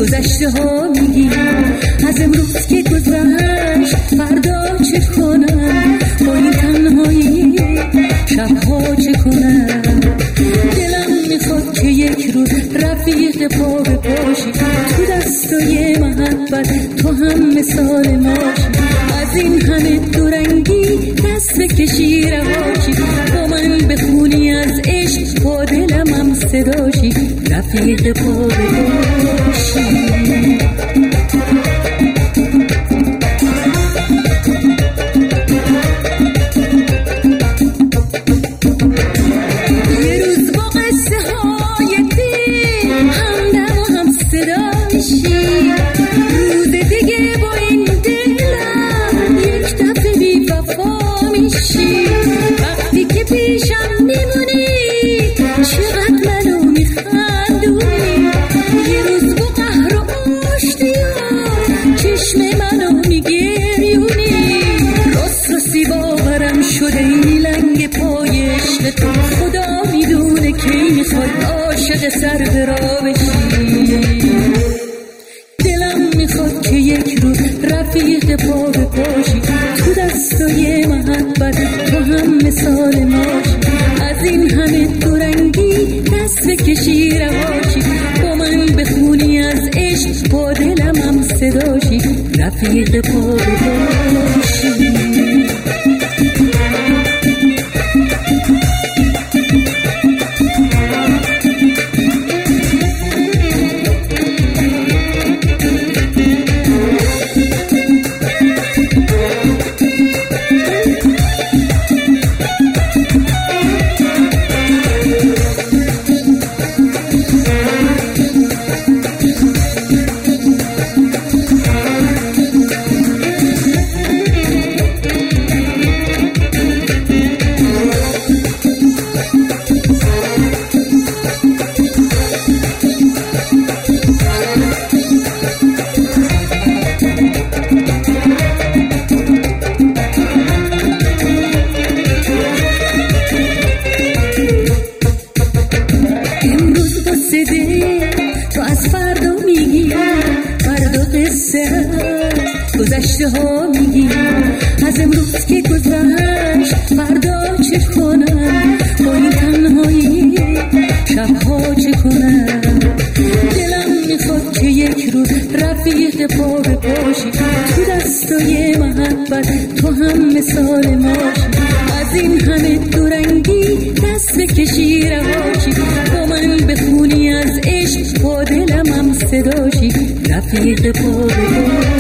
گذشته ها میگی از امروز که گذشت فردا چه کنم، با این تنهایی شبها چه کنم. دلم میخواد که یک روز رفیق پا به پاشی، تو دستای محبت تو هم مثال ماشی. از این همه دورنگی دست بکشی رواشی، با من بخونی از عشق با دلم هم صداشی، رفیق پا به پاشی. وقتی که پیشم میمونی چقدر منو میخندونی، یه روز با قهر و آشتیات چشم منو میگریونی. راستی باورم شده این لنگ پای عشق تو، خدا میدونه کی میخواد عاشق سر به راه بشی. دلم میخواد که یک روز رفیق پا به پاشی، تو دستای محبت تو هم مثال ماشی. از این همه دورنگی دست بکشی رواشی، با من بخونی از عشق با دلم هم صداشی، رفیق پا به پاشی. تو از فردا میگی، فردا قصه هست، گذشته ها میگی از امروز که گذشت فردا چه کنم، با این تنهایی شبها چه کنم. دلم میخواد که یک روز رفیق پا به پاشی، تو دستای محبت تو هم مثال ماشی. از این همه دورنگی دست بکشی رواشی، با من بخونی از عشق با دلم هم صداشی، رفیق پا به پاشی.